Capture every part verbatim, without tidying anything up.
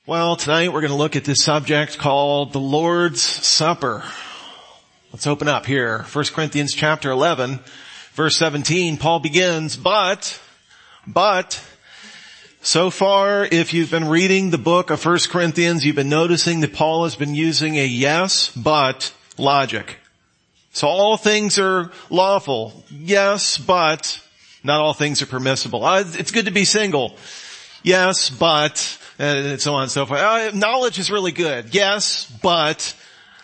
Well, tonight we're going to look at this subject called the Lord's Supper. Let's open up here. First Corinthians chapter eleven, verse seventeen. Paul begins, but, but, so far, if you've been reading the book of First Corinthians, you've been noticing that Paul has been using a yes, but logic. So all things are lawful. Yes, but not all things are permissible. Uh, it's good to be single. Yes, but, and so on and so forth. Uh, knowledge is really good. Yes, but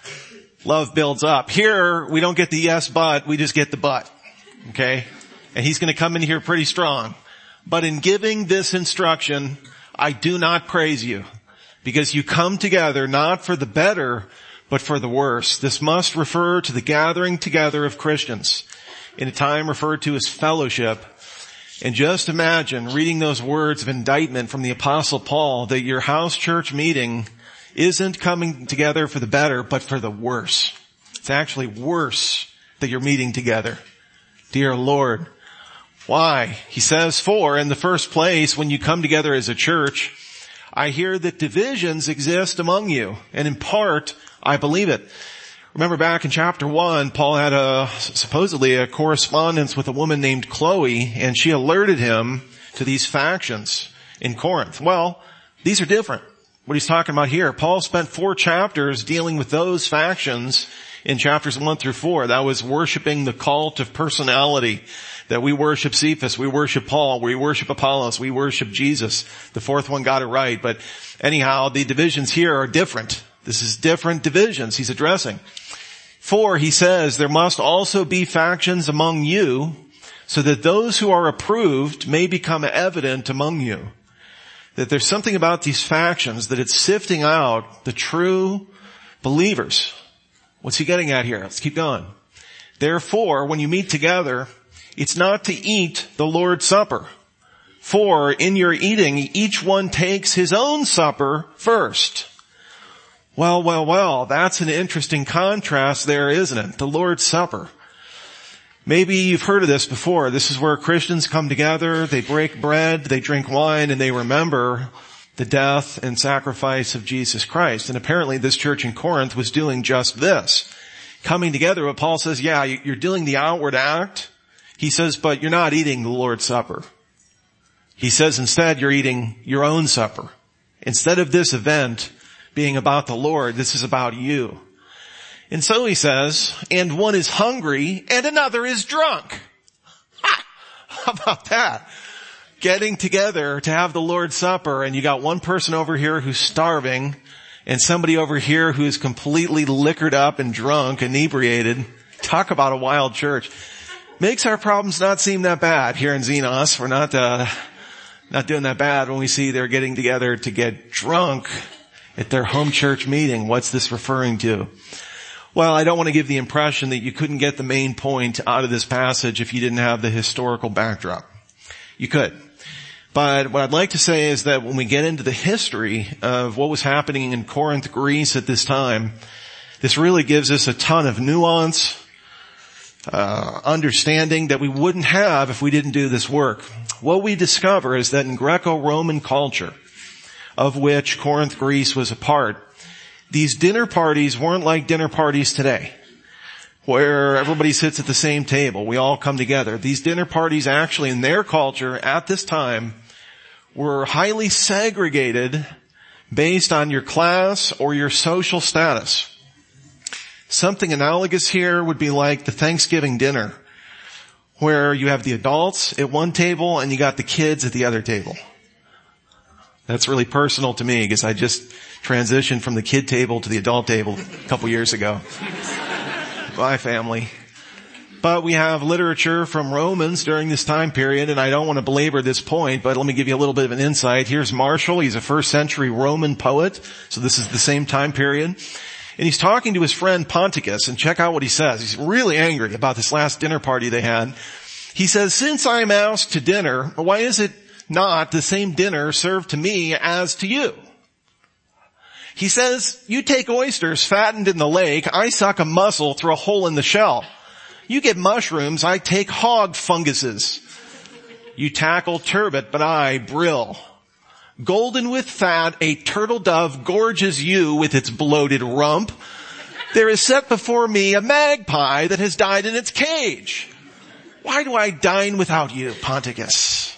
love builds up. Here, we don't get the yes, but, we just get the but. Okay? And he's going to come in here pretty strong. But in giving this instruction, I do not praise you, because you come together not for the better, but for the worse. This must refer to the gathering together of Christians in a time referred to as fellowship. And just imagine reading those words of indictment from the Apostle Paul that your house church meeting isn't coming together for the better, but for the worse. It's actually worse that you're meeting together. Dear Lord, why? He says, for in the first place, when you come together as a church, I hear that divisions exist among you, and in part, I believe it. Remember back in chapter one, Paul had a, supposedly a correspondence with a woman named Chloe, and she alerted him to these factions in Corinth. Well, these are different. What he's talking about here, Paul spent four chapters dealing with those factions in chapters one through four. That was worshiping the cult of personality, that we worship Cephas, we worship Paul, we worship Apollos, we worship Jesus. The fourth one got it right. But anyhow, the divisions here are different. This is different divisions he's addressing. For, he says, there must also be factions among you, so that those who are approved may become evident among you. That there's something about these factions, that it's sifting out the true believers. What's he getting at here? Let's keep going. Therefore, when you meet together, it's not to eat the Lord's Supper. For in your eating, each one takes his own supper first. Well, well, well, that's an interesting contrast there, isn't it? The Lord's Supper. Maybe you've heard of this before. This is where Christians come together, they break bread, they drink wine, and they remember the death and sacrifice of Jesus Christ. And apparently this church in Corinth was doing just this. Coming together, but Paul says, yeah, you're doing the outward act. He says, but you're not eating the Lord's Supper. He says instead you're eating your own supper. Instead of this event being about the Lord, this is about you. And so he says, and one is hungry and another is drunk. Ha! How about that? Getting together to have the Lord's Supper, and you got one person over here who's starving and somebody over here who is completely liquored up and drunk, inebriated. Talk about a wild church. Makes our problems not seem that bad here in Xenos. We're not, uh, not doing that bad when we see they're getting together to get drunk at their home church meeting. What's this referring to? Well, I don't want to give the impression that you couldn't get the main point out of this passage if you didn't have the historical backdrop. You could. But what I'd like to say is that when we get into the history of what was happening in Corinth, Greece at this time, this really gives us a ton of nuance, uh, understanding that we wouldn't have if we didn't do this work. What we discover is that in Greco-Roman culture, of which Corinth, Greece was a part, these dinner parties weren't like dinner parties today, where everybody sits at the same table. We all come together. These dinner parties actually in their culture at this time were highly segregated based on your class or your social status. Something analogous here would be like the Thanksgiving dinner, where you have the adults at one table and you got the kids at the other table. That's really personal to me because I just transitioned from the kid table to the adult table a couple years ago. Bye, family. But we have literature from Romans during this time period, and I don't want to belabor this point, but let me give you a little bit of an insight. Here's Martial. He's a first century Roman poet, so this is the same time period. And he's talking to his friend Ponticus, and check out what he says. He's really angry about this last dinner party they had. He says, since I'm asked to dinner, why is it not the same dinner served to me as to you? He says, you take oysters fattened in the lake, I suck a mussel through a hole in the shell. You get mushrooms, I take hog funguses. You tackle turbot, but I brill. golden with fat, a turtle dove gorges you with its bloated rump. There is set before me a magpie that has died in its cage. Why do I dine without you, Ponticus?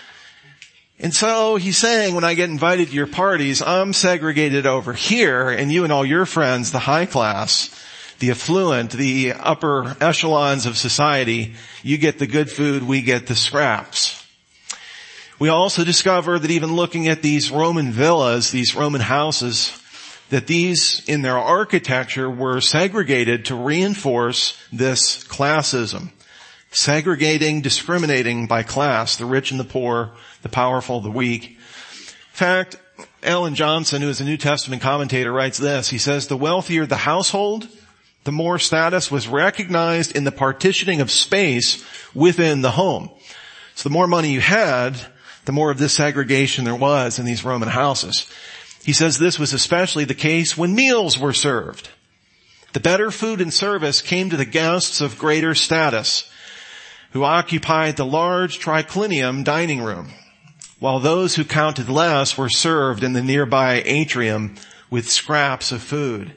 And so he's saying, when I get invited to your parties, I'm segregated over here, and you and all your friends, the high class, the affluent, the upper echelons of society, you get the good food, we get the scraps. We also discover that even looking at these Roman villas, these Roman houses, that these, in their architecture, were segregated to reinforce this classism. Segregating, discriminating by class, the rich and the poor, the powerful, the weak. In fact, Alan Johnson, who is a New Testament commentator, writes this. He says, the wealthier the household, the more status was recognized in the partitioning of space within the home. So the more money you had, the more of this segregation there was in these Roman houses. He says this was especially the case when meals were served. The better food and service came to the guests of greater status, who occupied the large triclinium dining room, while those who counted less were served in the nearby atrium with scraps of food.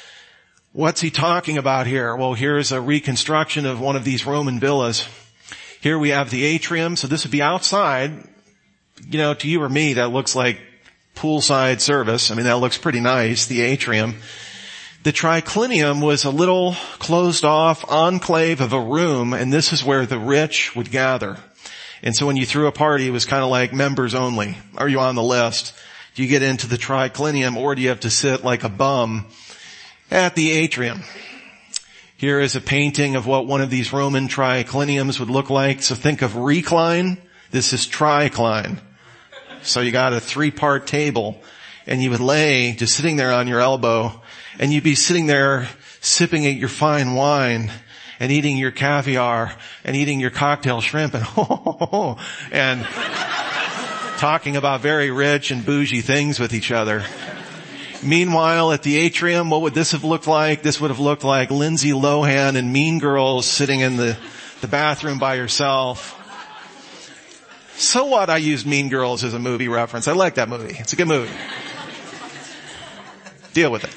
What's he talking about here? Well, here's a reconstruction of one of these Roman villas. Here we have the atrium, so this would be outside. You know, to you or me, that looks like poolside service. I mean, that looks pretty nice, the atrium. The triclinium was a little closed-off enclave of a room, and this is where the rich would gather. And so when you threw a party, it was kind of like members only. Are you on the list? Do you get into the triclinium, or do you have to sit like a bum at the atrium? Here is a painting of what one of these Roman tricliniums would look like. So think of recline. This is tricline. So you got a three-part table, and you would lay just sitting there on your elbow, and you'd be sitting there sipping at your fine wine and eating your caviar and eating your cocktail shrimp and and talking about very rich and bougie things with each other. Meanwhile, at the atrium, what would this have looked like? This would have looked like Lindsay Lohan and Mean Girls sitting in the, the bathroom by herself. So what? I used Mean Girls as a movie reference. I like that movie. It's a good movie. Deal with it.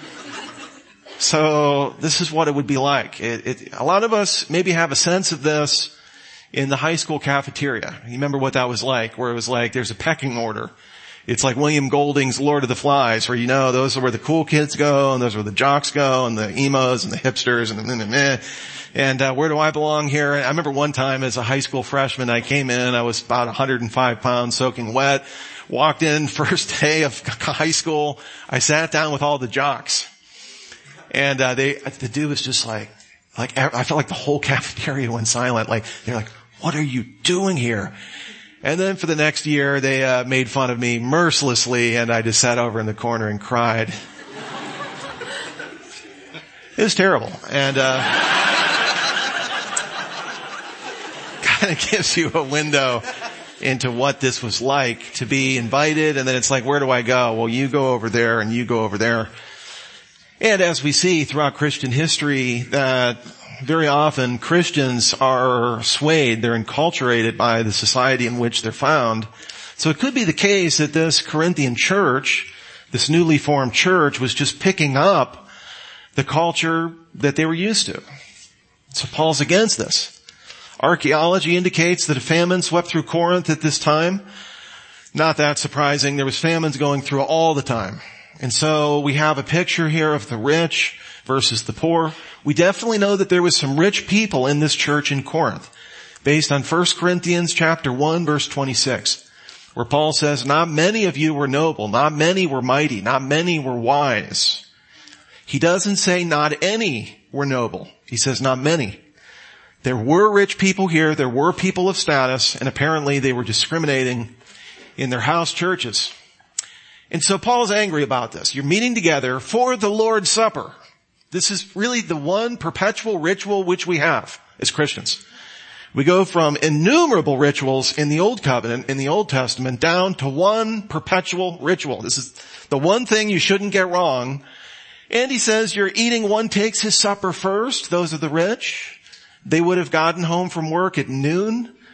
So this is what it would be like. It, it, a lot of us maybe have a sense of this in the high school cafeteria. You remember what that was like, where it was like there's a pecking order. It's like William Golding's Lord of the Flies, where you know those are where the cool kids go, and those are where the jocks go, and the emos and the hipsters, and the meh, meh, meh. And uh, where do I belong here? I remember one time as a high school freshman, I came in, I was about one hundred five pounds, soaking wet, walked in first day of high school. I sat down with all the jocks. And uh, they, the dude was just like, like, I felt like the whole cafeteria went silent. Like, they're like, what are you doing here? And then for the next year, they uh, made fun of me mercilessly, and I just sat over in the corner and cried. It was terrible. And, uh, kind of gives you a window into what this was like to be invited. And then it's like, where do I go? Well, you go over there and you go over there. And as we see throughout Christian history, that very often Christians are swayed, they're enculturated by the society in which they're found. So it could be the case that this Corinthian church, this newly formed church, was just picking up the culture that they were used to. So Paul's against this. Archaeology indicates that a famine swept through Corinth at this time. Not that surprising. There was famines going through all the time. And so we have a picture here of the rich versus the poor. We definitely know that there was some rich people in this church in Corinth, based on First Corinthians chapter one, verse twenty-six, where Paul says, not many of you were noble, not many were mighty, not many were wise. He doesn't say not any were noble. He says not many. There were rich people here, there were people of status, and apparently they were discriminating in their house churches. And so Paul's angry about this. You're meeting together for the Lord's Supper. This is really the one perpetual ritual which we have as Christians. We go from innumerable rituals in the Old Covenant, in the Old Testament, down to one perpetual ritual. This is the one thing you shouldn't get wrong. And he says you're eating, one takes his supper first. Those are the rich. They would have gotten home from work at noon,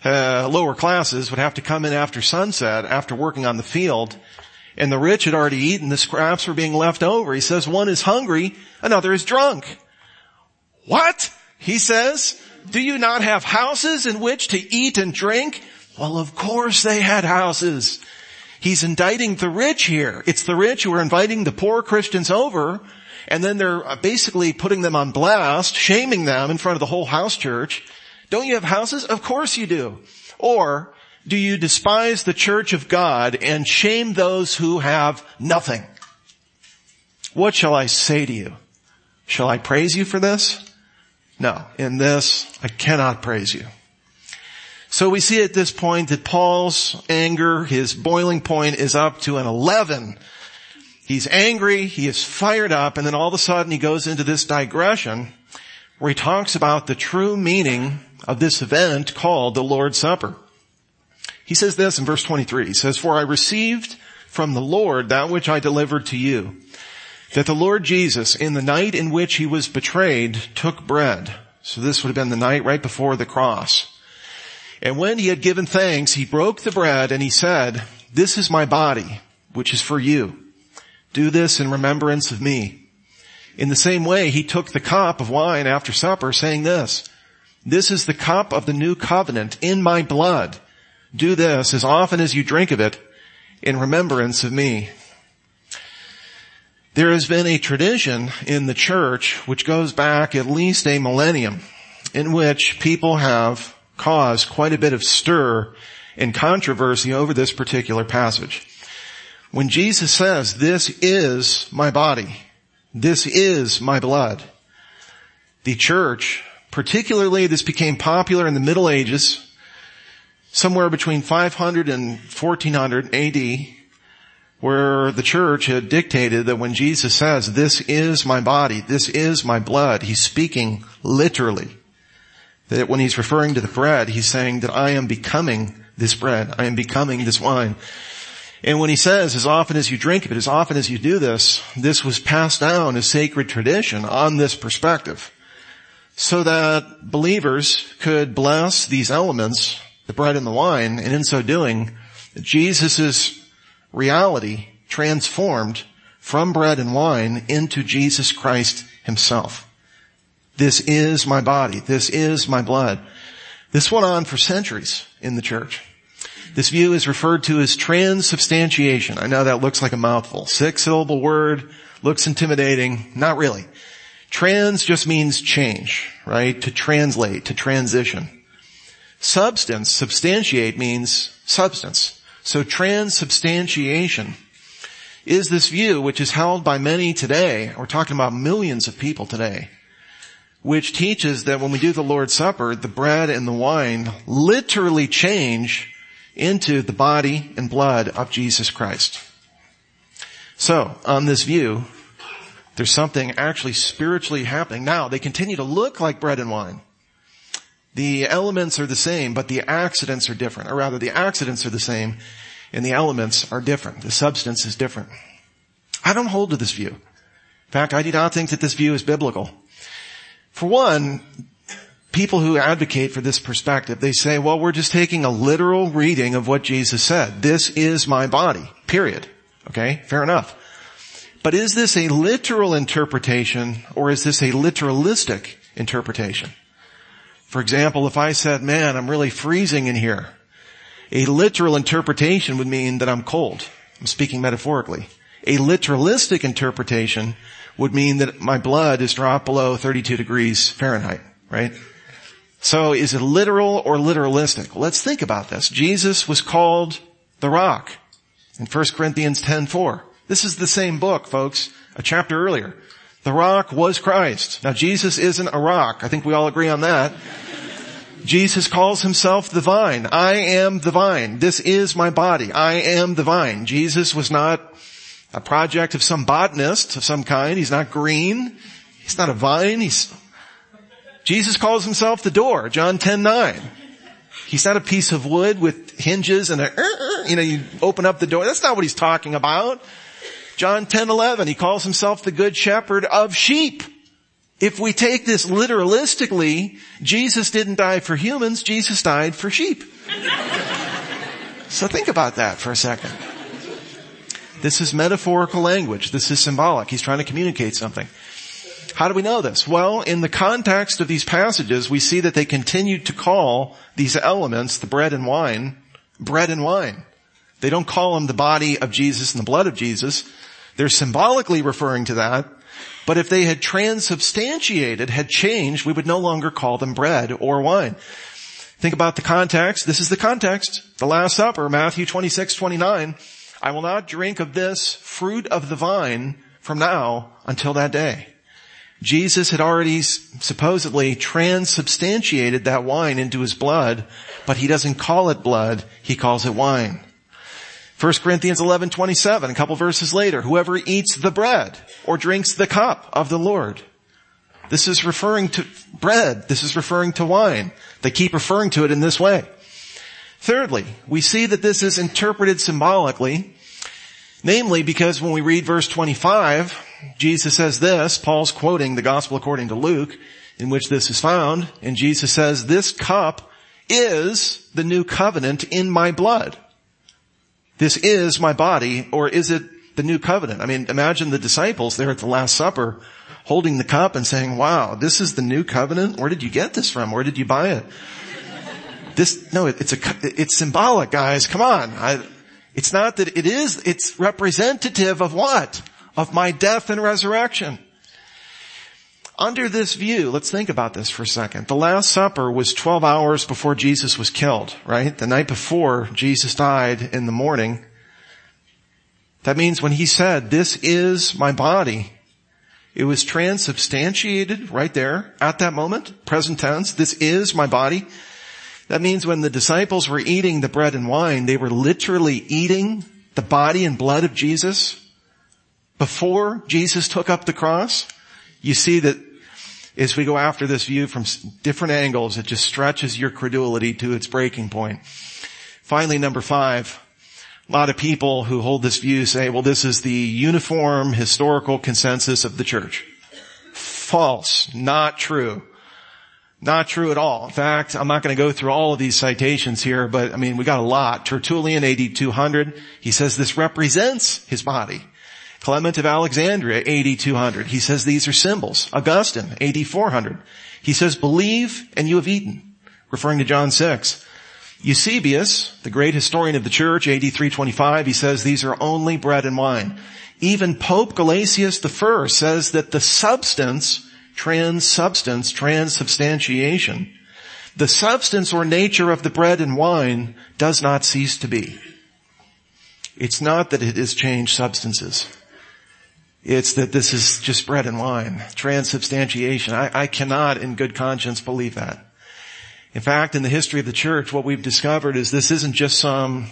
uh, lower classes would have to come in after sunset, after working on the field, and the rich had already eaten, the scraps were being left over. He says, one is hungry, another is drunk. What? He says, do you not have houses in which to eat and drink? Well, of course they had houses. He's indicting the rich here. It's the rich who are inviting the poor Christians over, and then they're basically putting them on blast, shaming them in front of the whole house church. Don't you have houses? Of course you do. Or do you despise the church of God and shame those who have nothing? What shall I say to you? Shall I praise you for this? No, in this I cannot praise you. So we see at this point that Paul's anger, his boiling point, is up to an eleven. He's angry, he is fired up, and then all of a sudden he goes into this digression where he talks about the true meaning of this event called the Lord's Supper. He says this in verse twenty-three. He says, for I received from the Lord that which I delivered to you, that the Lord Jesus, in the night in which he was betrayed, took bread. So this would have been the night right before the cross. And when he had given thanks, he broke the bread and he said, this is my body, which is for you. Do this in remembrance of me. In the same way, he took the cup of wine after supper, saying this, this is the cup of the new covenant in my blood. Do this as often as you drink of it in remembrance of me. There has been a tradition in the church which goes back at least a millennium in which people have caused quite a bit of stir and controversy over this particular passage. When Jesus says, this is my body, this is my blood, the church, particularly this became popular in the Middle Ages, somewhere between five hundred and fourteen hundred A D, where the church had dictated that when Jesus says, this is my body, this is my blood, he's speaking literally. That when he's referring to the bread, he's saying that I am becoming this bread, I am becoming this wine. And when he says, as often as you drink of it, as often as you do this, this was passed down as sacred tradition on this perspective, so that believers could bless these elements, the bread and the wine, and in so doing, Jesus' reality transformed from bread and wine into Jesus Christ himself. This is my body. This is my blood. This went on for centuries in the church. This view is referred to as transubstantiation. I know that looks like a mouthful. Six-syllable word, looks intimidating. Not really. Trans just means change, right? To translate, to transition. Substance, substantiate means substance. So transubstantiation is this view which is held by many today. We're talking about millions of people today, which teaches that when we do the Lord's Supper, the bread and the wine literally change into the body and blood of Jesus Christ. So, on this view, there's something actually spiritually happening. Now, they continue to look like bread and wine. The elements are the same, but the accidents are different. Or rather, the accidents are the same, and the elements are different. The substance is different. I don't hold to this view. In fact, I do not think that this view is biblical. For one, people who advocate for this perspective, they say, well, we're just taking a literal reading of what Jesus said. This is my body, period. Okay, fair enough. But is this a literal interpretation or is this a literalistic interpretation? For example, if I said, man, I'm really freezing in here, a literal interpretation would mean that I'm cold. I'm speaking metaphorically. A literalistic interpretation would mean that my blood is dropped below thirty-two degrees Fahrenheit, right? So is it literal or literalistic? Well, let's think about this. Jesus was called the Rock in First Corinthians ten four. This is the same book, folks, a chapter earlier. The rock was Christ. Now, Jesus isn't a rock. I think we all agree on that. Jesus calls himself the vine. I am the vine. This is my body. I am the vine. Jesus was not a project of some botanist of some kind. He's not green. He's not a vine. He's, Jesus calls himself the door, John ten nine. He's not a piece of wood with hinges and a, you know, you open up the door. That's not what he's talking about. John ten eleven, he calls himself the good shepherd of sheep. If we take this literalistically, Jesus didn't die for humans, Jesus died for sheep. So think about that for a second. This is metaphorical language. This is symbolic. He's trying to communicate something. How do we know this? Well, in the context of these passages, we see that they continued to call these elements, the bread and wine, bread and wine. They don't call them the body of Jesus and the blood of Jesus. They're symbolically referring to that. But if they had transubstantiated, had changed, we would no longer call them bread or wine. Think about the context. This is the context. The Last Supper, Matthew twenty-six twenty-nine. I will not drink of this fruit of the vine from now until that day. Jesus had already supposedly transubstantiated that wine into his blood, but he doesn't call it blood, he calls it wine. First Corinthians eleven twenty-seven, a couple verses later, whoever eats the bread or drinks the cup of the Lord. This is referring to bread. This is referring to wine. They keep referring to it in this way. Thirdly, we see that this is interpreted symbolically, namely because when we read verse twenty-five, Jesus says this, Paul's quoting the Gospel according to Luke, in which this is found, and Jesus says, this cup is the new covenant in my blood. This is my body, or is it the new covenant? I mean, imagine the disciples there at the Last Supper holding the cup and saying, wow, this is the new covenant? Where did you get this from? Where did you buy it? This, no, it, it's a, it's symbolic, guys. Come on. I, it's not that it is, it's representative of what? Of my death and resurrection. Under this view, let's think about this for a second. The Last Supper was twelve hours before Jesus was killed, right? The night before Jesus died in the morning. That means when he said, this is my body, it was transubstantiated right there at that moment, present tense. This is my body. That means when the disciples were eating the bread and wine, they were literally eating the body and blood of Jesus before Jesus took up the cross. You see that as we go after this view from different angles, it just stretches your credulity to its breaking point. Finally, number five, a lot of people who hold this view say, well, this is the uniform historical consensus of the church. False. Not true. Not true at all. In fact, I'm not going to go through all of these citations here, but I mean, we got a lot. Tertullian, A D two hundred, he says this represents his body. Clement of Alexandria, A D two hundred, he says these are symbols. Augustine, A D four hundred, he says, believe and you have eaten, referring to John six. Eusebius, the great historian of the church, A D three twenty-five, he says these are only bread and wine. Even Pope Gelasius the First says that the substance, trans-substance, transubstantiation, the substance or nature of the bread and wine does not cease to be. It's not that it is changed substances. It's that this is just bread and wine. Transubstantiation. I, I cannot in good conscience believe that. In fact, in the history of the church, what we've discovered is this isn't just some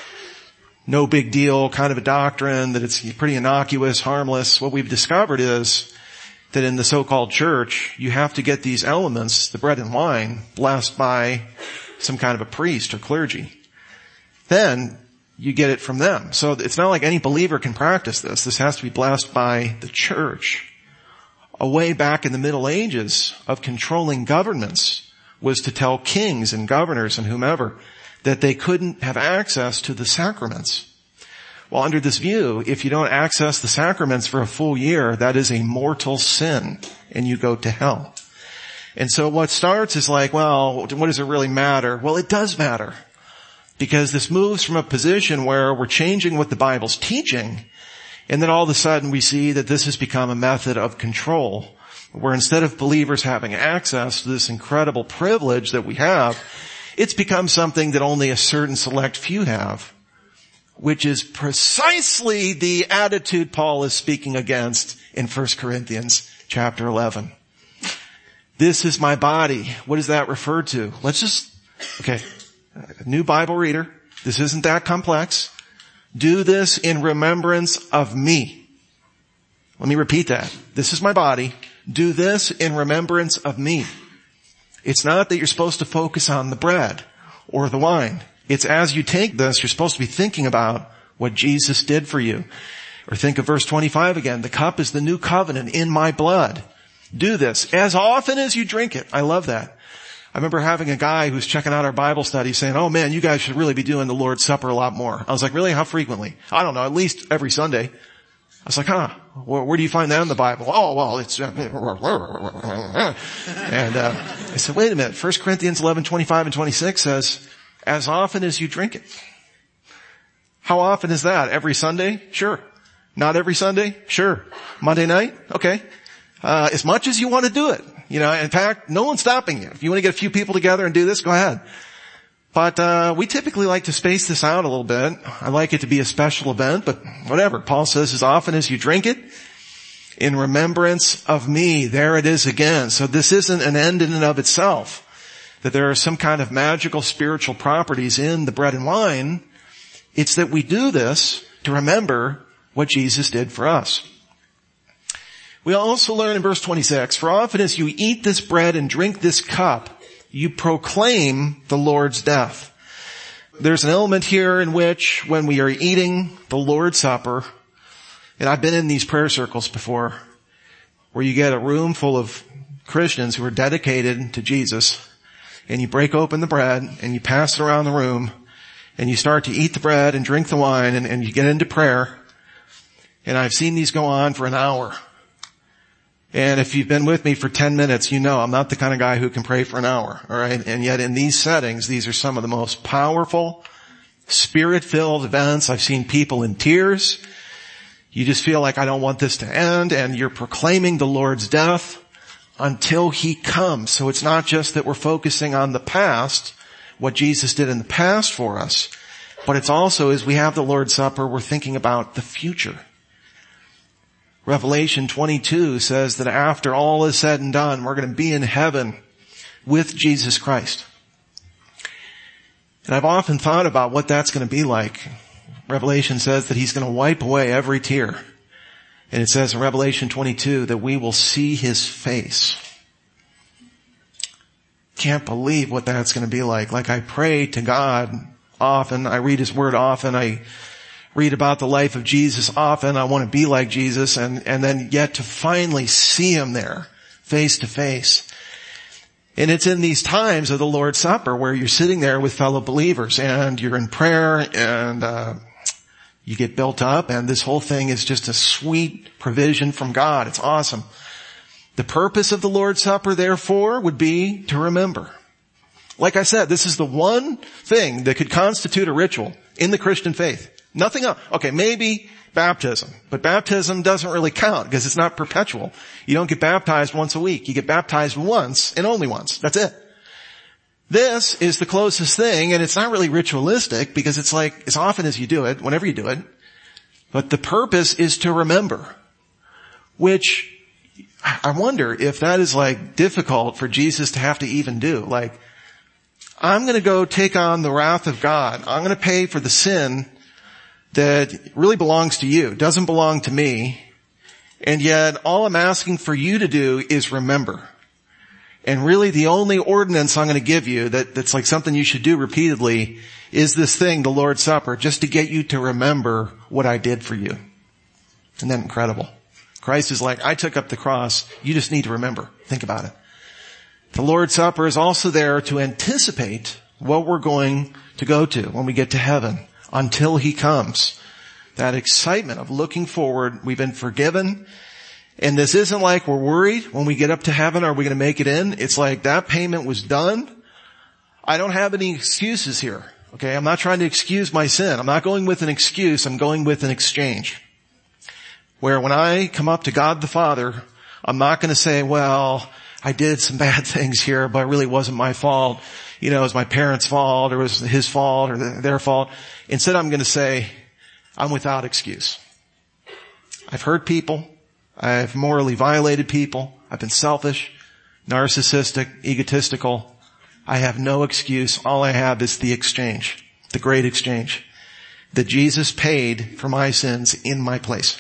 no big deal kind of a doctrine, that it's pretty innocuous, harmless. What we've discovered is that in the so-called church, you have to get these elements, the bread and wine, blessed by some kind of a priest or clergy. Then you get it from them. So it's not like any believer can practice this. This has to be blessed by the church. A way back in the Middle Ages of controlling governments was to tell kings and governors and whomever that they couldn't have access to the sacraments. Well, under this view, if you don't access the sacraments for a full year, that is a mortal sin and you go to hell. And so what starts is like, well, what does it really matter? Well, it does matter. Because this moves from a position where we're changing what the Bible's teaching, and then all of a sudden we see that this has become a method of control, where instead of believers having access to this incredible privilege that we have, it's become something that only a certain select few have, which is precisely the attitude Paul is speaking against in First Corinthians chapter eleven. This is my body. What does that refer to? Let's just, okay. A new Bible reader. This isn't that complex. Do this in remembrance of me. Let me repeat that. This is my body. Do this in remembrance of me. It's not that you're supposed to focus on the bread or the wine. It's as you take this, you're supposed to be thinking about what Jesus did for you. Or think of verse twenty-five again. The cup is the new covenant in my blood. do this as often as you drink it. I love that. I remember having a guy who was checking out our Bible study saying, oh man, you guys should really be doing the Lord's Supper a lot more. I was like, really? How frequently? I don't know, at least every Sunday. I was like, huh, where, where do you find that in the Bible? Oh, well, it's, uh, and, uh, I said, wait a minute. First Corinthians eleven, twenty-five and twenty-six says, as often as you drink it. How often is that? Every Sunday? Sure. Not every Sunday? Sure. Monday night? Okay. Uh, as much as you want to do it. You know, in fact, no one's stopping you. If you want to get a few people together and do this, go ahead. But, uh, we typically like to space this out a little bit. I like it to be a special event, but whatever. Paul says, as often as you drink it, in remembrance of me. There it is again. So this isn't an end in and of itself, that there are some kind of magical spiritual properties in the bread and wine. It's that we do this to remember what Jesus did for us. We also learn in verse twenty-six, for often as you eat this bread and drink this cup, you proclaim the Lord's death. There's an element here in which when we are eating the Lord's Supper, and I've been in these prayer circles before, where you get a room full of Christians who are dedicated to Jesus, and you break open the bread and you pass it around the room, and you start to eat the bread and drink the wine, and, and you get into prayer. And I've seen these go on for an hour. And if you've been with me for ten minutes, you know I'm not the kind of guy who can pray for an hour, all right? And yet in these settings, these are some of the most powerful, spirit-filled events. I've seen people in tears. You just feel like, I don't want this to end, and you're proclaiming the Lord's death until He comes. So it's not just that we're focusing on the past, what Jesus did in the past for us, but it's also, as we have the Lord's Supper, we're thinking about the future. Revelation twenty-two says that after all is said and done, we're going to be in heaven with Jesus Christ. And I've often thought about what that's going to be like. Revelation says that He's going to wipe away every tear. And it says in Revelation twenty-two that we will see His face. Can't believe what that's going to be like. Like, I pray to God often. I read His Word often. I read about the life of Jesus often. I want to be like Jesus, and, and then yet to finally see Him there, face to face. And it's in these times of the Lord's Supper where you're sitting there with fellow believers and you're in prayer and, uh, you get built up, and this whole thing is just a sweet provision from God. It's awesome. The purpose of the Lord's Supper, therefore, would be to remember. Like I said, this is the one thing that could constitute a ritual in the Christian faith. Nothing else. Okay, maybe baptism. But baptism doesn't really count because it's not perpetual. You don't get baptized once a week. You get baptized once and only once. That's it. This is the closest thing, and it's not really ritualistic because it's like as often as you do it, whenever you do it. But the purpose is to remember, which I wonder if that is like difficult for Jesus to have to even do. Like, I'm going to go take on the wrath of God. I'm going to pay for the sin that really belongs to you, doesn't belong to me. And yet all I'm asking for you to do is remember. And really the only ordinance I'm going to give you that, that's like something you should do repeatedly is this thing, the Lord's Supper, just to get you to remember what I did for you. Isn't that incredible? Christ is like, I took up the cross. You just need to remember. Think about it. The Lord's Supper is also there to anticipate what we're going to go to when we get to heaven until He comes. That excitement of looking forward. We've been forgiven. And this isn't like we're worried when we get up to heaven, are we going to make it in? It's like that payment was done. I don't have any excuses here. Okay, I'm not trying to excuse my sin. I'm not going with an excuse. I'm going with an exchange. Where when I come up to God the Father, I'm not going to say, well, I did some bad things here, but it really wasn't my fault. You know, it was my parents' fault, or it was His fault, or their fault. Instead, I'm going to say, I'm without excuse. I've hurt people. I've morally violated people. I've been selfish, narcissistic, egotistical. I have no excuse. All I have is the exchange, the great exchange, that Jesus paid for my sins in my place.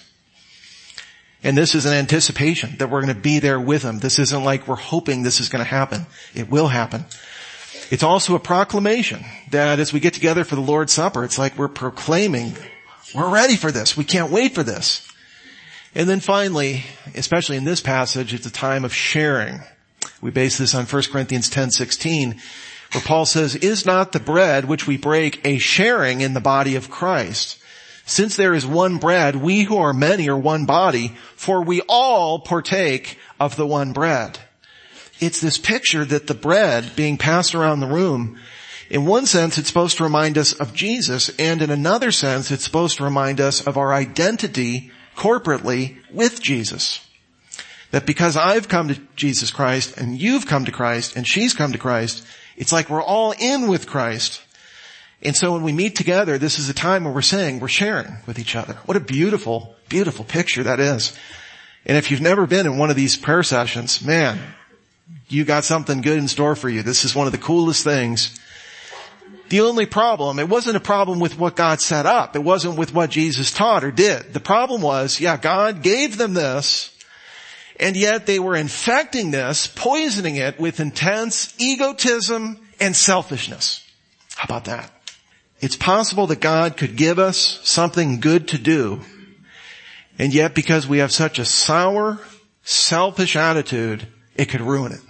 And this is an anticipation that we're going to be there with Him. This isn't like we're hoping this is going to happen. It will happen. It's also a proclamation that as we get together for the Lord's Supper, it's like we're proclaiming, we're ready for this. We can't wait for this. And then finally, especially in this passage, it's a time of sharing. We base this on First Corinthians ten sixteen, where Paul says, "Is not the bread which we break a sharing in the body of Christ? Since there is one bread, we who are many are one body, for we all partake of the one bread." It's this picture that the bread being passed around the room, in one sense it's supposed to remind us of Jesus, and in another sense it's supposed to remind us of our identity corporately with Jesus. That because I've come to Jesus Christ, and you've come to Christ, and she's come to Christ, it's like we're all in with Christ. And so when we meet together, this is a time where we're saying, we're sharing with each other. What a beautiful, beautiful picture that is. And if you've never been in one of these prayer sessions, man, you got something good in store for you. This is one of the coolest things. The only problem, it wasn't a problem with what God set up. It wasn't with what Jesus taught or did. The problem was, yeah, God gave them this, and yet they were infecting this, poisoning it with intense egotism and selfishness. How about that? It's possible that God could give us something good to do, and yet because we have such a sour, selfish attitude, it could ruin it.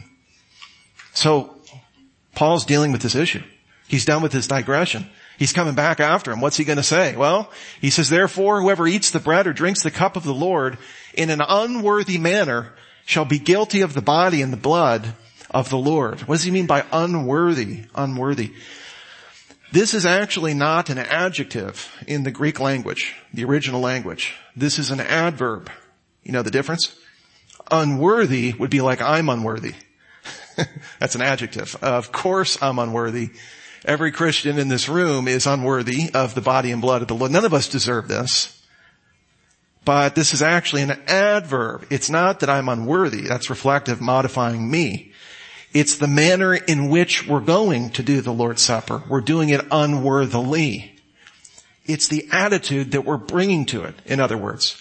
So, Paul's dealing with this issue. He's done with his digression. He's coming back after him. What's he going to say? Well, he says, "Therefore, whoever eats the bread or drinks the cup of the Lord in an unworthy manner shall be guilty of the body and the blood of the Lord." What does he mean by unworthy? Unworthy. This is actually not an adjective in the Greek language, the original language. This is an adverb. You know the difference? Unworthy would be like I'm unworthy. That's an adjective. Of course I'm unworthy. Every Christian in this room is unworthy of the body and blood of the Lord. None of us deserve this. But this is actually an adverb. It's not that I'm unworthy. That's reflective, modifying me. It's the manner in which we're going to do the Lord's Supper. We're doing it unworthily. It's the attitude that we're bringing to it, in other words.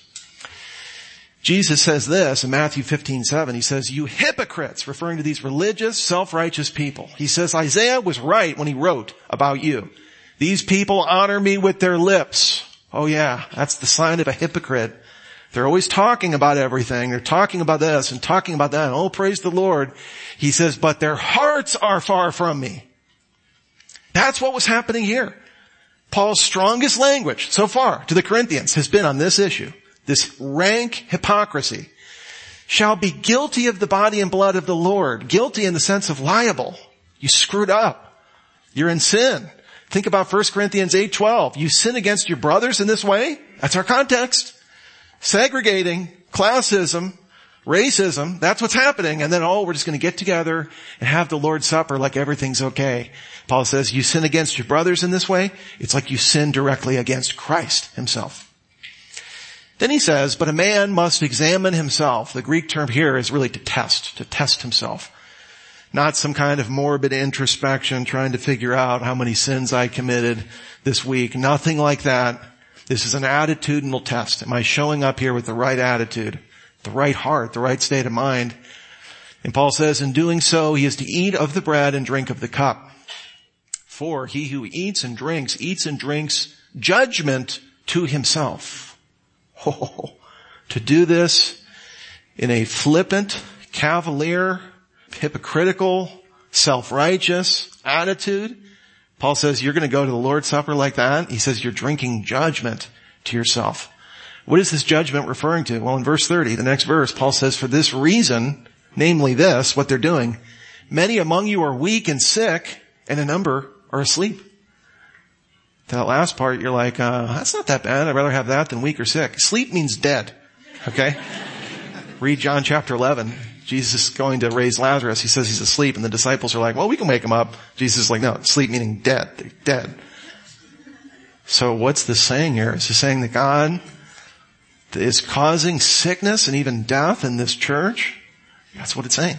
Jesus says this in Matthew fifteen seven. He says, "You hypocrites," referring to these religious, self-righteous people. He says, "Isaiah was right when he wrote about you. These people honor me with their lips." Oh yeah, that's the sign of a hypocrite. They're always talking about everything. They're talking about this and talking about that. Oh, praise the Lord. He says, "But their hearts are far from me." That's what was happening here. Paul's strongest language so far to the Corinthians has been on this issue. This rank hypocrisy. "Shall be guilty of the body and blood of the Lord." Guilty in the sense of liable. You screwed up. You're in sin. Think about First Corinthians eight twelve. You sin against your brothers in this way? That's our context. Segregating, classism, racism, that's what's happening. And then, oh, we're just going to get together and have the Lord's Supper like everything's okay. Paul says, you sin against your brothers in this way? It's like you sin directly against Christ himself. Then he says, "But a man must examine himself." The Greek term here is really to test, to test himself. Not some kind of morbid introspection trying to figure out how many sins I committed this week. Nothing like that. This is an attitudinal test. Am I showing up here with the right attitude, the right heart, the right state of mind? And Paul says, in doing so, he is to eat of the bread and drink of the cup. For he who eats and drinks, eats and drinks judgment to himself. Oh, to do this in a flippant, cavalier, hypocritical, self-righteous attitude. Paul says you're going to go to the Lord's Supper like that. He says you're drinking judgment to yourself. What is this judgment referring to? Well, in verse thirty, the next verse, Paul says, "For this reason, namely this," what they're doing, "many among you are weak and sick, and a number are asleep." That last part, you're like, uh, that's not that bad. I'd rather have that than weak or sick. Sleep means dead. Okay? Read John chapter eleven. Jesus is going to raise Lazarus. He says he's asleep, and the disciples are like, well, we can wake him up. Jesus is like, no, sleep meaning dead. They're dead. So what's this saying here? Is it saying that God is causing sickness and even death in this church? That's what it's saying.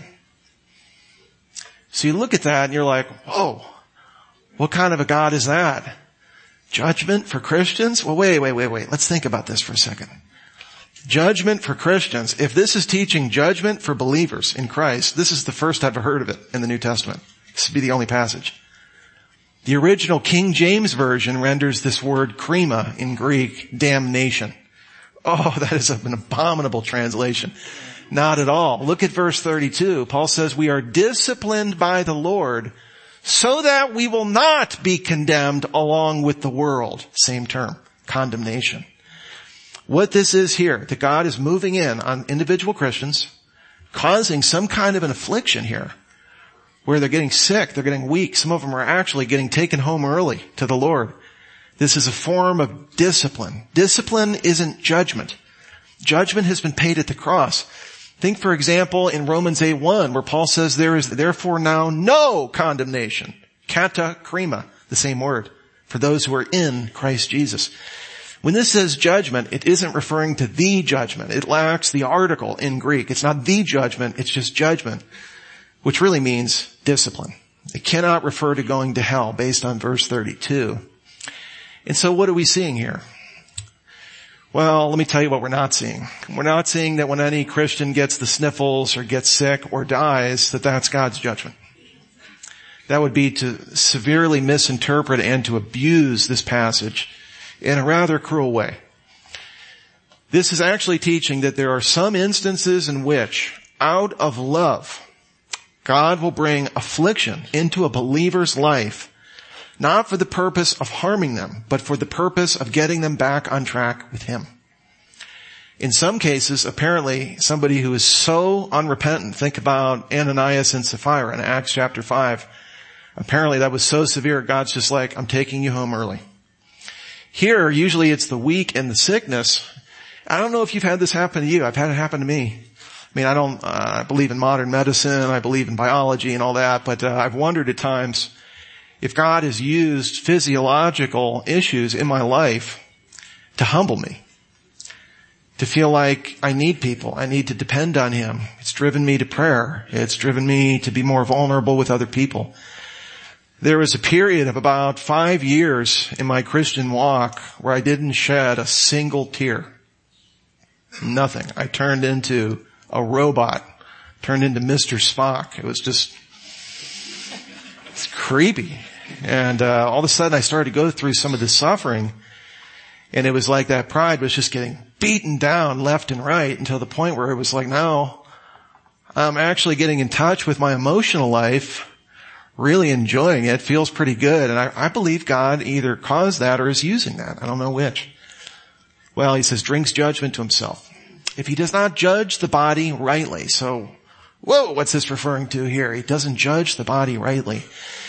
So you look at that and you're like, whoa, what kind of a God is that? Judgment for Christians? Well, wait, wait, wait, wait. Let's think about this for a second. Judgment for Christians. If this is teaching judgment for believers in Christ, this is the first I've heard of it in the New Testament. This would be the only passage. The original King James Version renders this word krima in Greek, damnation. Oh, that is an abominable translation. Not at all. Look at verse thirty-two. Paul says, we are disciplined by the Lord so that we will not be condemned along with the world. Same term, condemnation. What this is here, that God is moving in on individual Christians, causing some kind of an affliction here, where they're getting sick, they're getting weak. Some of them are actually getting taken home early to the Lord. This is a form of discipline. Discipline isn't judgment. Judgment has been paid at the cross. Think, for example, in Romans eight one, where Paul says there is therefore now no condemnation. Kata krima, the same word, for those who are in Christ Jesus. When this says judgment, it isn't referring to the judgment. It lacks the article in Greek. It's not the judgment, it's just judgment, which really means discipline. It cannot refer to going to hell based on verse thirty-two. And so what are we seeing here? Well, let me tell you what we're not seeing. We're not seeing that when any Christian gets the sniffles or gets sick or dies, that that's God's judgment. That would be to severely misinterpret and to abuse this passage in a rather cruel way. This is actually teaching that there are some instances in which, out of love, God will bring affliction into a believer's life, not for the purpose of harming them, but for the purpose of getting them back on track with Him. In some cases, apparently, somebody who is so unrepentant, think about Ananias and Sapphira in Acts chapter five. Apparently that was so severe, God's just like, I'm taking you home early. Here, usually it's the weak and the sickness. I don't know if you've had this happen to you. I've had it happen to me. I mean, I don't uh, believe in modern medicine. I believe in biology and all that, but uh, I've wondered at times if God has used physiological issues in my life to humble me, to feel like I need people. I need to depend on Him. It's driven me to prayer. It's driven me to be more vulnerable with other people. There was a period of about five years in my Christian walk where I didn't shed a single tear. Nothing. I turned into a robot, turned into Mister Spock. It was just, it's creepy. And uh, all of a sudden I started to go through some of the suffering, and it was like that pride was just getting beaten down left and right until the point where it was like, now I'm actually getting in touch with my emotional life, really enjoying it, feels pretty good. And I, I believe God either caused that or is using that. I don't know which. Well, He says, drinks judgment to himself. If he does not judge the body rightly, so, whoa, what's this referring to here? He doesn't judge the body rightly.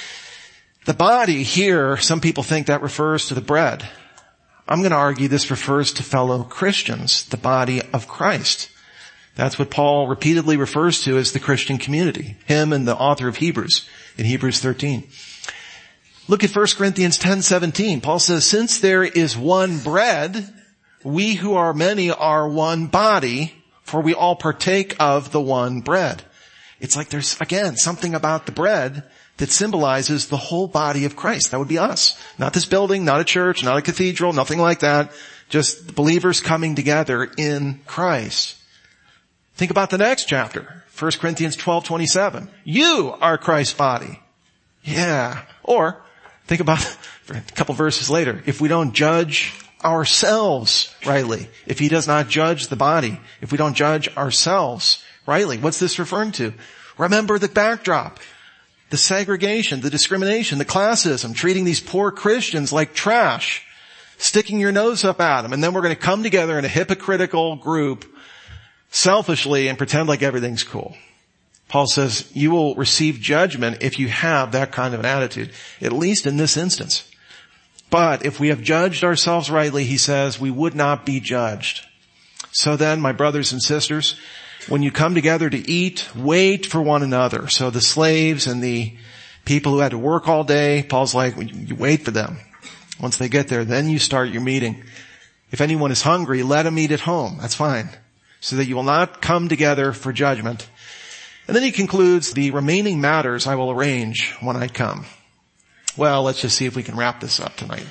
The body here, some people think that refers to the bread. I'm going to argue this refers to fellow Christians, the body of Christ. That's what Paul repeatedly refers to as the Christian community. Him and the author of Hebrews in Hebrews thirteen. Look at First Corinthians ten seventeen. Paul says, since there is one bread, we who are many are one body, for we all partake of the one bread. It's like there's, again, something about the bread that symbolizes the whole body of Christ. That would be us. Not this building, not a church, not a cathedral, nothing like that. Just believers coming together in Christ. Think about the next chapter, First Corinthians twelve twenty-seven. You are Christ's body. Yeah. Or think about a couple verses later. If we don't judge ourselves rightly, if He does not judge the body, if we don't judge ourselves rightly, what's this referring to? Remember the backdrop. The segregation, the discrimination, the classism, treating these poor Christians like trash, sticking your nose up at them, and then we're going to come together in a hypocritical group selfishly and pretend like everything's cool. Paul says you will receive judgment if you have that kind of an attitude, at least in this instance. But if we have judged ourselves rightly, he says, we would not be judged. So then, my brothers and sisters, when you come together to eat, wait for one another. So the slaves and the people who had to work all day, Paul's like, you wait for them. Once they get there, then you start your meeting. If anyone is hungry, let him eat at home. That's fine. So that you will not come together for judgment. And then he concludes, the remaining matters I will arrange when I come. Well, let's just see if we can wrap this up tonight.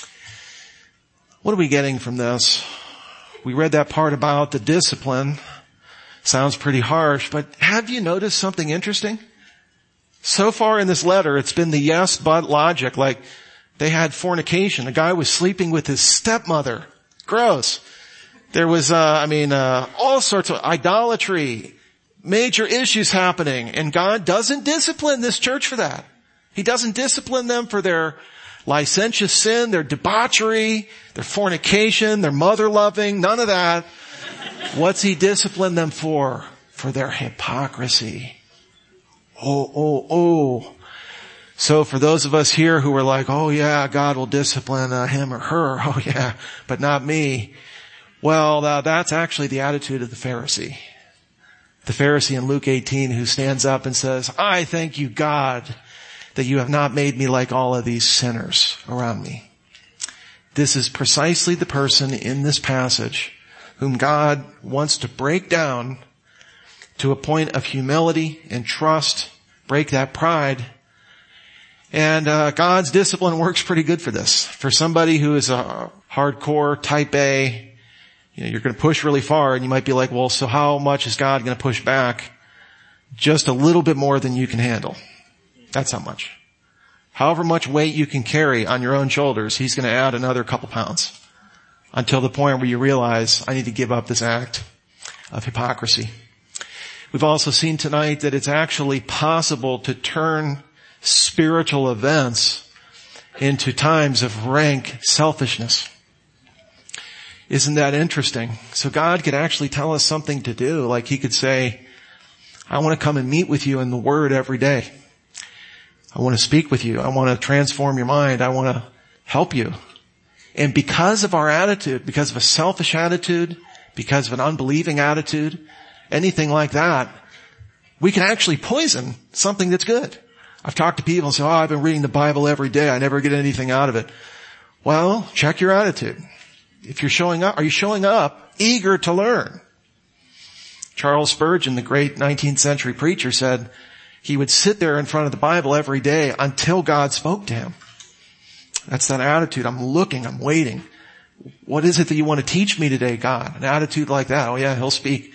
What are we getting from this? We read that part about the discipline. Sounds pretty harsh, but have you noticed something interesting? So far in this letter, it's been the yes, but logic. Like, they had fornication. A guy was sleeping with his stepmother. Gross. There was, uh, I mean, uh, all sorts of idolatry, major issues happening, and God doesn't discipline this church for that. He doesn't discipline them for their licentious sin, their debauchery, their fornication, their mother loving, none of that. What's he discipline them for? For their hypocrisy. Oh, oh, oh. So for those of us here who are like, oh yeah, God will discipline uh, him or her, oh yeah, but not me. Well, uh, that's actually the attitude of the Pharisee. The Pharisee in Luke eighteen who stands up and says, I thank you, God, that you have not made me like all of these sinners around me. This is precisely the person in this passage whom God wants to break down to a point of humility and trust, break that pride. And uh, God's discipline works pretty good for this. For somebody who is a hardcore type A, you know, you're going to push really far, and you might be like, well, so how much is God going to push back? Just a little bit more than you can handle. That's how much. However much weight you can carry on your own shoulders, he's going to add another couple pounds until the point where you realize, I need to give up this act of hypocrisy. We've also seen tonight that it's actually possible to turn spiritual events into times of rank selfishness. Isn't that interesting? So God could actually tell us something to do. Like he could say, I want to come and meet with you in the Word every day. I want to speak with you. I want to transform your mind. I want to help you. And because of our attitude, because of a selfish attitude, because of an unbelieving attitude, anything like that, we can actually poison something that's good. I've talked to people and say, oh, I've been reading the Bible every day. I never get anything out of it. Well, check your attitude. If you're showing up, are you showing up eager to learn? Charles Spurgeon, the great nineteenth century preacher, said he would sit there in front of the Bible every day until God spoke to him. That's that attitude. I'm looking, I'm waiting. What is it that you want to teach me today, God? An attitude like that. Oh yeah, he'll speak.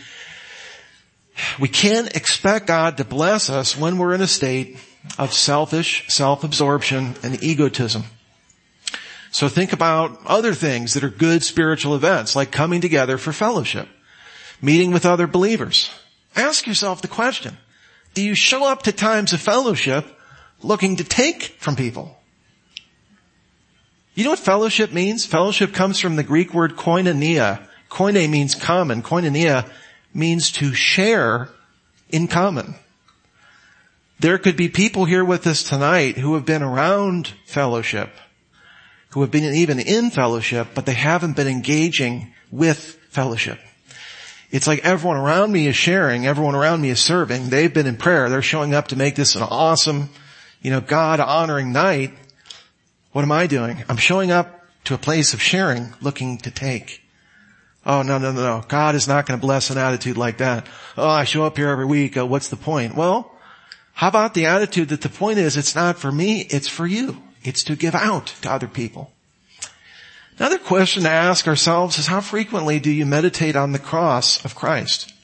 We can't expect God to bless us when we're in a state of selfish self-absorption and egotism. So think about other things that are good spiritual events, like coming together for fellowship, meeting with other believers. Ask yourself the question, do you show up to times of fellowship looking to take from people? You know what fellowship means? Fellowship comes from the Greek word koinonia. Koine means common. Koinonia means to share in common. There could be people here with us tonight who have been around fellowship, who have been even in fellowship, but they haven't been engaging with fellowship. It's like everyone around me is sharing, everyone around me is serving. They've been in prayer. They're showing up to make this an awesome, you know, God-honoring night. What am I doing? I'm showing up to a place of sharing, looking to take. Oh, no, no, no, no. God is not going to bless an attitude like that. Oh, I show up here every week. Uh, what's the point? Well, how about the attitude that the point is it's not for me, it's for you. It's to give out to other people. Another question to ask ourselves is, how frequently do you meditate on the cross of Christ?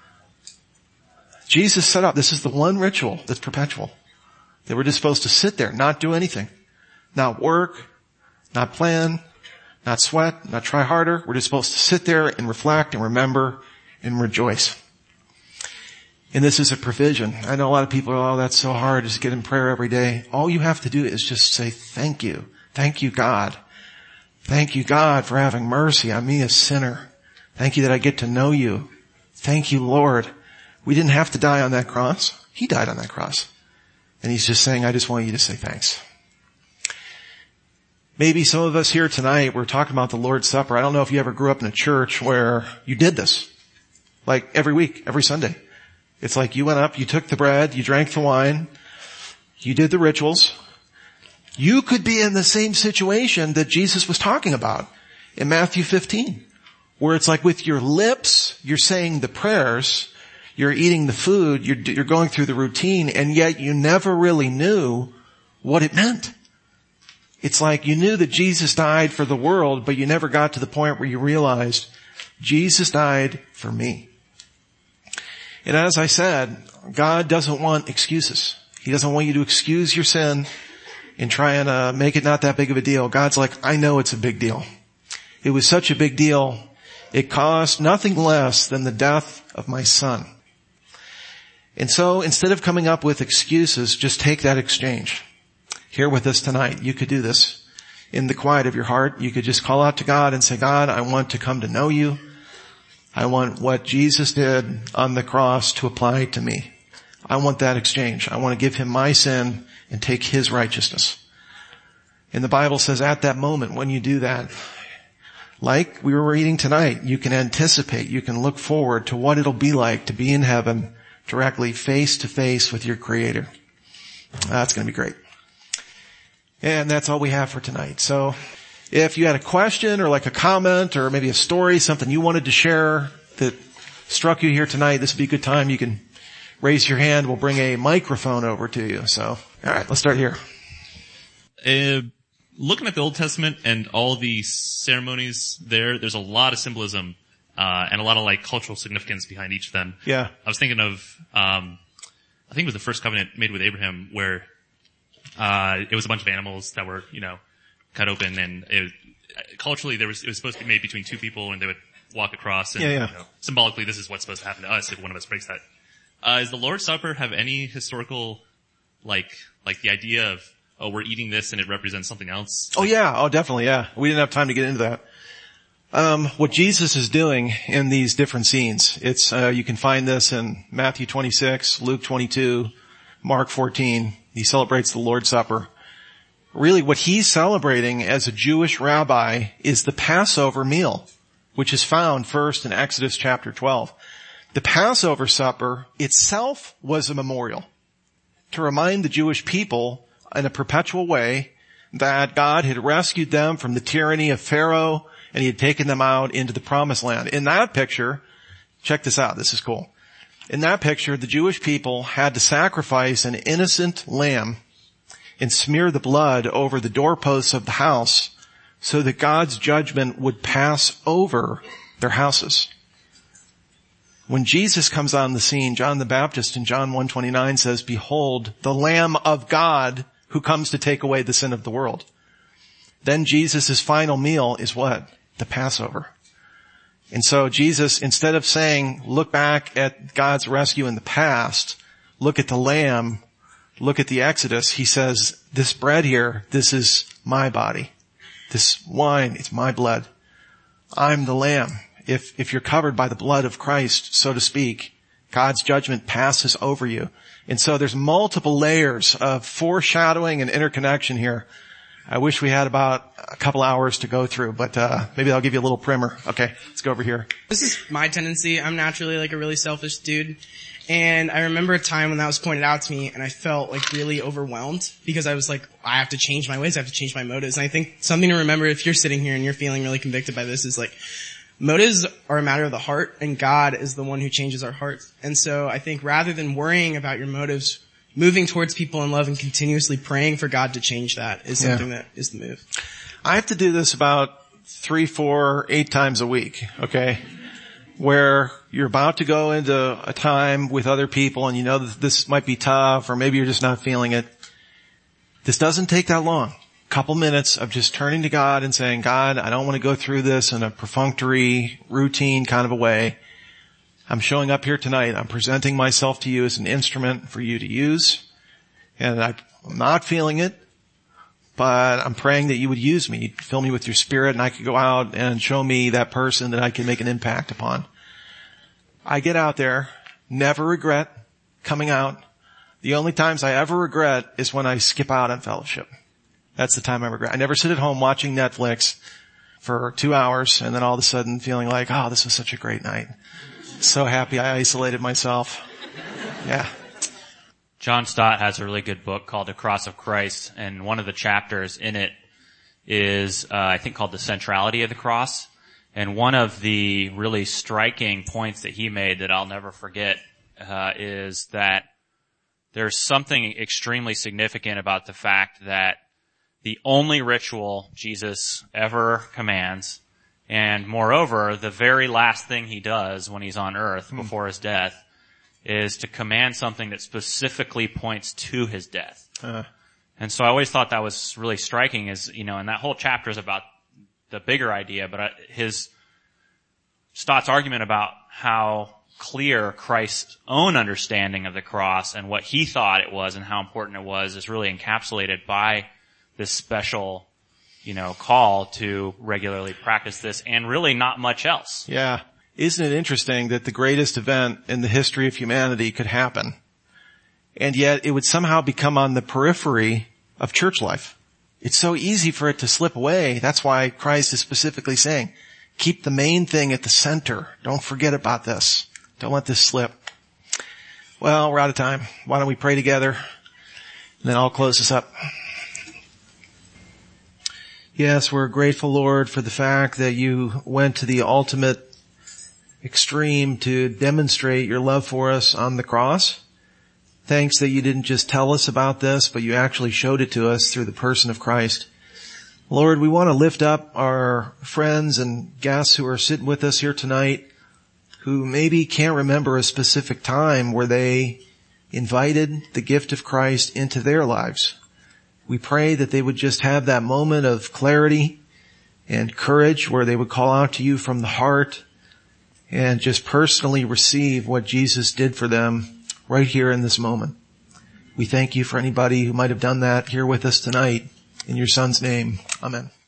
Jesus set up, this is the one ritual that's perpetual. That we're just supposed to sit there, not do anything. Not work, not plan, not sweat, not try harder. We're just supposed to sit there and reflect and remember and rejoice. And this is a provision. I know a lot of people are, oh, that's so hard, just get in prayer every day. All you have to do is just say, thank you. Thank you, God. Thank you, God, for having mercy on me, a sinner. Thank you that I get to know you. Thank you, Lord. We didn't have to die on that cross. He died on that cross. And he's just saying, I just want you to say thanks. Maybe some of us here tonight, we're talking about the Lord's Supper. I don't know if you ever grew up in a church where you did this. Like every week, every Sunday. It's like you went up, you took the bread, you drank the wine, you did the rituals. You could be in the same situation that Jesus was talking about in Matthew fifteen, where it's like with your lips, you're saying the prayers, you're eating the food, you're, you're going through the routine, and yet you never really knew what it meant. It's like you knew that Jesus died for the world, but you never got to the point where you realized Jesus died for me. And as I said, God doesn't want excuses. He doesn't want you to excuse your sin and try and uh, make it not that big of a deal. God's like, I know it's a big deal. It was such a big deal It cost nothing less than the death of my son. And so instead of coming up with excuses, just take that exchange. Here with us tonight, you could do this in the quiet of your heart. You could just call out to God and say, God, I want to come to know you. I want what Jesus did on the cross to apply to me. I want that exchange. I want to give him my sin and take his righteousness. And the Bible says at that moment when you do that, like we were reading tonight, you can anticipate, you can look forward to what it'll be like to be in heaven directly face to face with your Creator. That's going to be great. And that's all we have for tonight. So if you had a question or like a comment or maybe a story, something you wanted to share that struck you here tonight, this would be a good time. You can raise your hand. We'll bring a microphone over to you. So, all right, let's start here. Uh, looking at the Old Testament and all the ceremonies there, there's a lot of symbolism, uh, and a lot of like cultural significance behind each of them. Yeah. I was thinking of, um, I think it was the first covenant made with Abraham where, uh, it was a bunch of animals that were, you know, cut open, and it was, culturally there was, it was supposed to be made between two people and they would walk across, and, yeah, yeah. you know, symbolically this is what's supposed to happen to us if one of us breaks that. Uh, does the Lord's Supper have any historical, like, like the idea of, oh, we're eating this and it represents something else? Oh yeah, oh definitely, yeah. We didn't have time to get into that. Um, what Jesus is doing in these different scenes, it's, uh, you can find this in Matthew twenty-six, Luke twenty-two, Mark fourteen. He celebrates the Lord's Supper. Really what he's celebrating as a Jewish rabbi is the Passover meal, which is found first in Exodus chapter twelve. The Passover supper itself was a memorial to remind the Jewish people in a perpetual way that God had rescued them from the tyranny of Pharaoh and he had taken them out into the promised land. In that picture, check this out, this is cool. In that picture, the Jewish people had to sacrifice an innocent lamb and smear the blood over the doorposts of the house so that God's judgment would pass over their houses. When Jesus comes on the scene, John the Baptist in John one twenty-nine says, "Behold, the Lamb of God who comes to take away the sin of the world." Then Jesus' final meal is what? The Passover. And so Jesus, instead of saying, look back at God's rescue in the past, look at the Lamb, look at the Exodus, he says, this bread here, this is my body. This wine, it's my blood. I'm the Lamb. If, if you're covered by the blood of Christ, so to speak, God's judgment passes over you. And so there's multiple layers of foreshadowing and interconnection here. I wish we had about a couple hours to go through, but uh maybe I'll give you a little primer. Okay, let's go over here. This is my tendency. I'm naturally like a really selfish dude. And I remember a time when that was pointed out to me and I felt like really overwhelmed because I was like, I have to change my ways. I have to change my motives. And I think something to remember if you're sitting here and you're feeling really convicted by this is like, motives are a matter of the heart and God is the one who changes our hearts. And so I think rather than worrying about your motives, moving towards people in love and continuously praying for God to change that is something yeah. that is the move. I have to do this about three, four, eight times a week, okay? Where you're about to go into a time with other people and you know that this might be tough or maybe you're just not feeling it. This doesn't take that long. A couple minutes of just turning to God and saying, God, I don't want to go through this in a perfunctory, routine kind of a way. I'm showing up here tonight. I'm presenting myself to you as an instrument for you to use. And I'm not feeling it, but I'm praying that you would use me, fill me with your spirit, and I could go out and show me that person that I can make an impact upon. I get out there, never regret coming out. The only times I ever regret is when I skip out on fellowship. That's the time I regret. I never sit at home watching Netflix for two hours and then all of a sudden feeling like, oh, this was such a great night. So happy I isolated myself. Yeah. John Stott has a really good book called The Cross of Christ, and one of the chapters in it is, uh, I think called The Centrality of the Cross. And one of the really striking points that he made that I'll never forget, uh, is that there's something extremely significant about the fact that the only ritual Jesus ever commands, and moreover, the very last thing he does when he's on earth before his death is to command something that specifically points to his death. Uh. And so I always thought that was really striking is, you know, and that whole chapter is about the bigger idea, but his, Stott's argument about how clear Christ's own understanding of the cross and what he thought it was and how important it was is really encapsulated by this special, you know, call to regularly practice this and really not much else. Yeah. Isn't it interesting that the greatest event in the history of humanity could happen, and yet it would somehow become on the periphery of church life? It's so easy for it to slip away. That's why Christ is specifically saying, keep the main thing at the center. Don't forget about this. Don't let this slip. Well, we're out of time. Why don't we pray together, and then I'll close this up. Yes, we're grateful, Lord, for the fact that you went to the ultimate extreme to demonstrate your love for us on the cross. Thanks that you didn't just tell us about this, but you actually showed it to us through the person of Christ. Lord, we want to lift up our friends and guests who are sitting with us here tonight who maybe can't remember a specific time where they invited the gift of Christ into their lives. We pray that they would just have that moment of clarity and courage where they would call out to you from the heart and just personally receive what Jesus did for them right here in this moment. We thank you for anybody who might have done that here with us tonight. In your Son's name, amen.